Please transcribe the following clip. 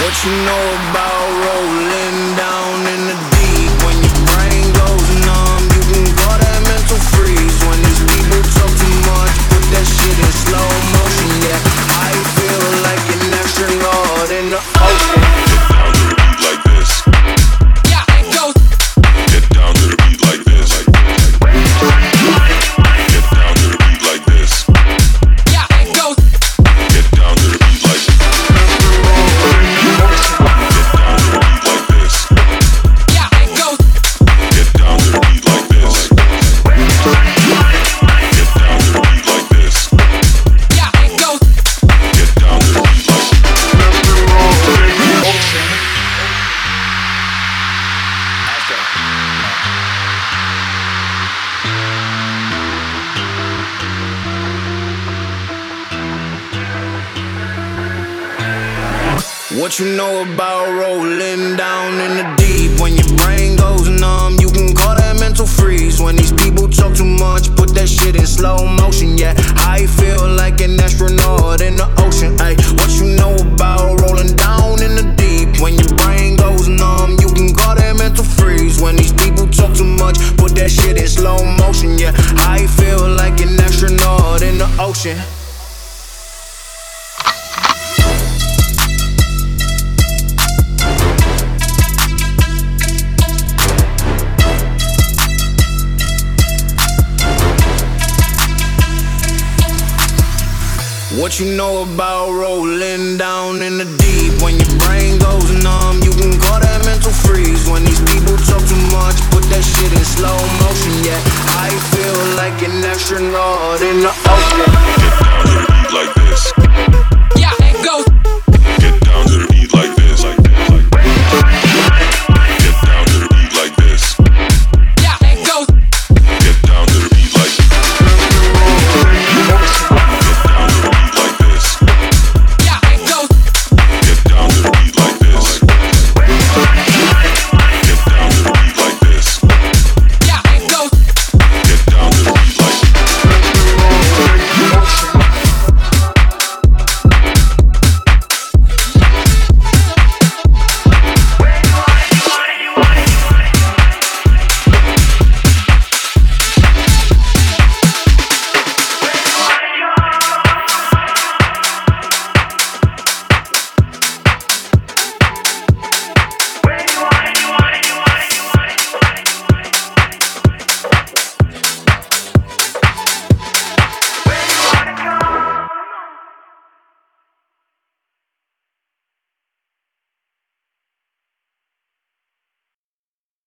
What you know about rolling down in the deep? When your brain goes numb, you can call that mental freeze. When these people talk too much, put that shit in slow motion. Yeah, I feel like an astronaut in the ocean. Get down to the beat like this. Get down to the beat like this. Yeah, it goes. Get down to the beat like this. Get down to the beat like this. Yeah, it goes. Get down to the beat like this. Get down to the beat like this. Yeah, it goes. Get down to the beat like this. What you know about rolling down in the deep? When your brain goes numb, you can call that mental freeze. When these people talk too much, put that shit in slow motion. Yeah, I feel like an astronaut in the ocean. Ay, what you know about rolling down in the deep? When your brain goes numb, you can call that mental freeze. When these people talk too much, put that shit in slow motion. Yeah, I feel like an astronaut in the ocean. What you know about rolling down in the deep? When your brain goes numb, you can call that mental freeze. When these people talk too much, put that shit in slow motion. Yeah, I feel like an astronaut in the ocean. Get down to the beat like this.